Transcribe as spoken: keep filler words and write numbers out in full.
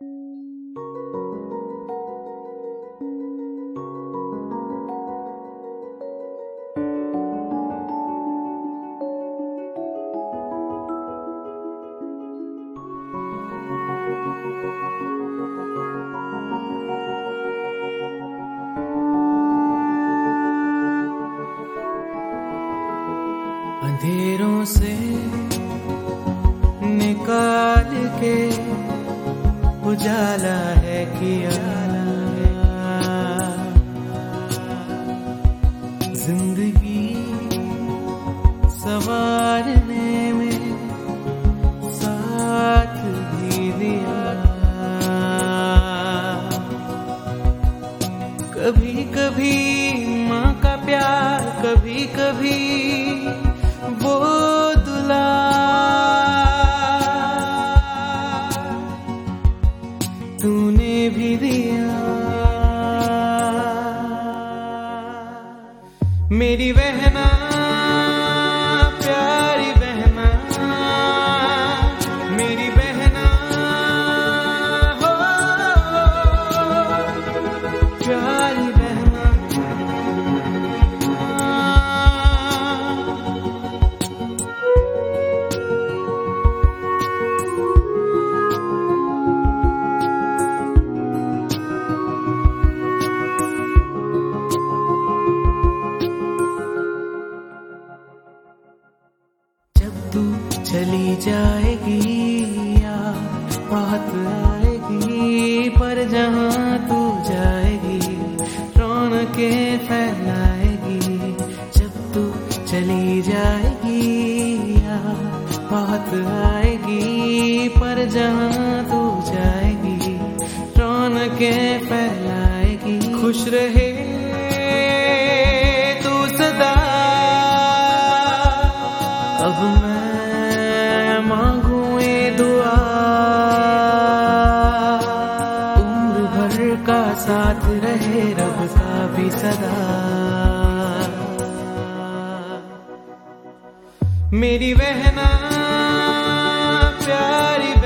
अंधेरों से निकाल के उजाला है किया, जिंदगी संवारने में साथ भी दिया। कभी कभी माँ का प्यार, कभी कभी वो दुला, तूने भी दिया। मेरी बहना, प्यारी बहना, मेरी बहना हो, प्यारी बहना। तू चली जाएगी या बात आएगी, पर जहाँ तू जाएगी रौनकें फैलाएगी। जब तू चली जाएगी या बात आएगी, पर जहाँ तू जाएगी रौनकें फैलाएगी। खुश रहे तू सदा, अब मैं मांगू ये दुआ, उम्र भर का साथ रहे रब का भी सदा। मेरी बहना, प्यारी